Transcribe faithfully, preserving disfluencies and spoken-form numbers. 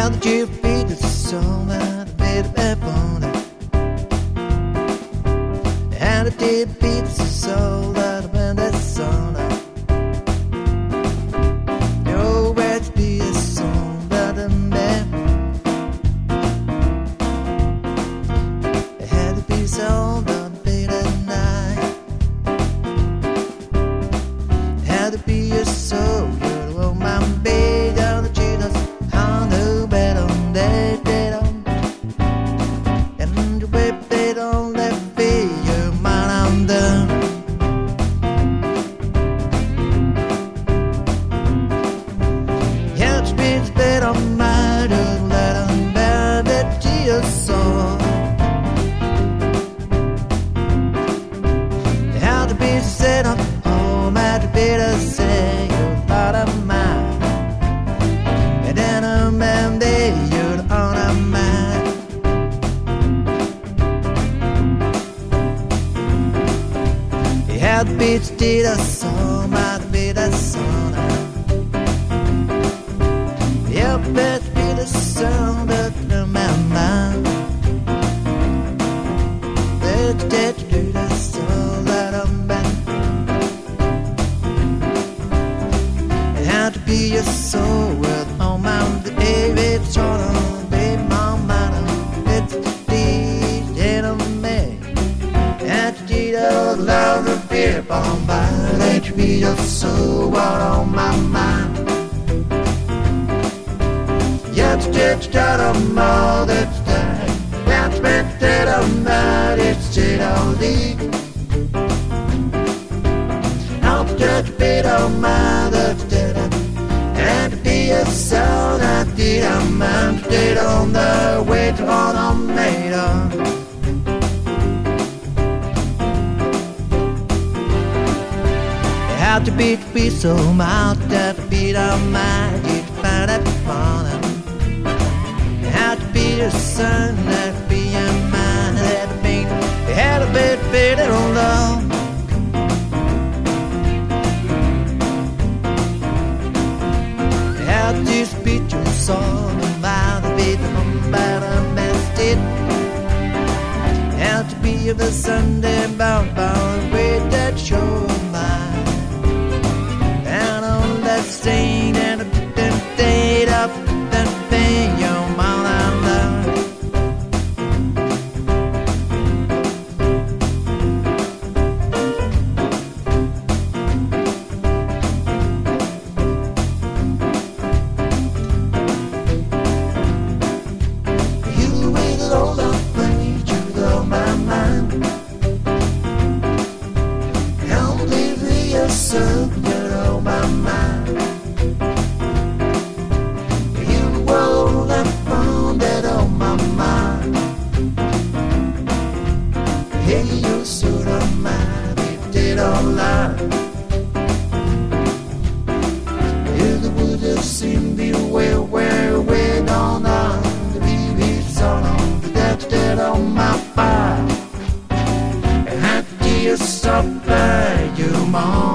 How did you feel the song that made it funny? How did you beat the soul that when that song? Your words be a song that a man. It had to be so that beat at night. It had to be a soul, you're the woman, baby, down the Jesus. How the beats did a song, how the beat a song. Yeah, but be the song that blew my mind. Let's get to the soul that I'm back. It had to be a soul with all my baby, sort of, baby, my mind. It's the dead of me. And to do the love of beer bomb by. Let you be your soul out on my mind. Jetzt steht da der Mord, it's dead. Jetzt wird der Mord, it's dead all the. Now just be the man that's dead. And to be a soul that did a man stayed on the way to all the made of. How to beat be so mild that beat our mind, you'd find it fun. How to be a son that be a mind that beat, they had a bit better on love. How to speak your song about the beat of the best it. How to be the Sunday bound bound with that show of mine. Sing and a date up that thing, your mouth out loud. You waited all the way to blow my mind. Help leave me yourself, you're on my mind. Hey, you sort of mind, it did all lie. Yeah, the wood have seen me where, where, where, on on the baby's all on the dead, dead on my fire. And how do you stop by your mom?